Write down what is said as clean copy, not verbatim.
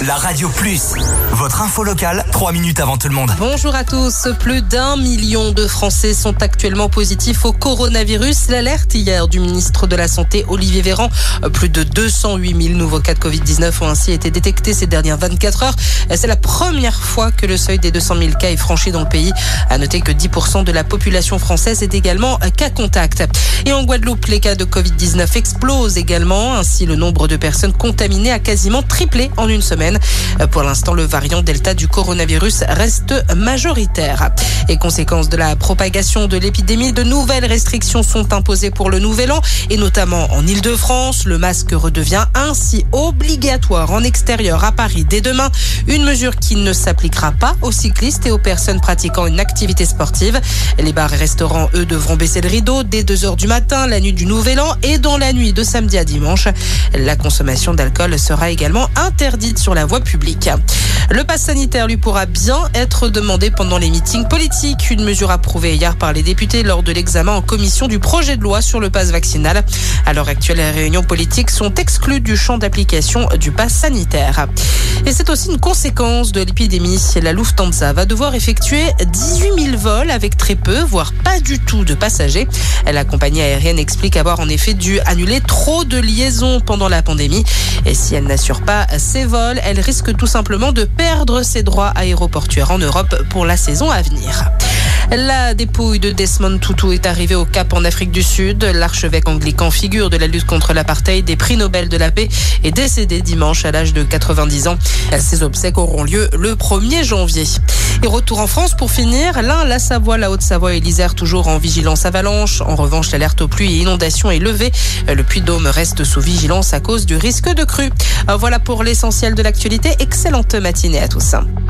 la Radio Plus. Votre info locale, 3 minutes avant tout le monde. Bonjour à tous. Plus d'1 million de Français sont actuellement positifs au coronavirus. L'alerte hier du ministre de la Santé, Olivier Véran. Plus de 208 000 nouveaux cas de Covid-19 ont ainsi été détectés ces dernières 24 heures. C'est la première fois que le seuil des 200 000 cas est franchi dans le pays. À noter que 10% de la population française est également cas contact. Et en Guadeloupe, les cas de Covid-19 explosent également. Ainsi, le nombre de personnes contaminées a quasiment triplé en une semaine. Pour l'instant, le variant Delta du coronavirus reste majoritaire. Et conséquence de la propagation de l'épidémie, de nouvelles restrictions sont imposées pour le Nouvel An et notamment en Île-de-France. Le masque redevient ainsi obligatoire en extérieur à Paris dès demain. Une mesure qui ne s'appliquera pas aux cyclistes et aux personnes pratiquant une activité sportive. Les bars et restaurants, eux, devront baisser le rideau dès 2h du matin, la nuit du Nouvel An et dans la nuit de samedi à dimanche. La consommation d'alcool sera également interdite sur la voie publique. Le pass sanitaire, lui, pourra bien être demandé pendant les meetings politiques. Une mesure approuvée hier par les députés lors de l'examen en commission du projet de loi sur le pass vaccinal. À l'heure actuelle, les réunions politiques sont exclues du champ d'application du pass sanitaire. Et c'est aussi une conséquence de l'épidémie. La Lufthansa va devoir effectuer 18 000 vols avec très peu, voire pas du tout de passagers. La compagnie aérienne explique avoir en effet dû annuler trop de liaisons pendant la pandémie. Et si elle n'assure pas ses vols, elle risque tout simplement de perdre ses droits aéroportuaires en Europe pour la saison à venir. La dépouille de Desmond Tutu est arrivée au Cap en Afrique du Sud. L'archevêque anglican, figure de la lutte contre l'apartheid, des prix Nobel de la paix, est décédé dimanche à l'âge de 90 ans. Ses obsèques auront lieu le 1er janvier. Et retour en France pour finir. L'Ain, la Savoie, la Haute-Savoie et l'Isère toujours en vigilance avalanche. En revanche, l'alerte aux pluies et inondations est levée. Le Puy-de-Dôme reste sous vigilance à cause du risque de crue. Voilà pour l'essentiel de l'actualité. Excellente matinée à tous.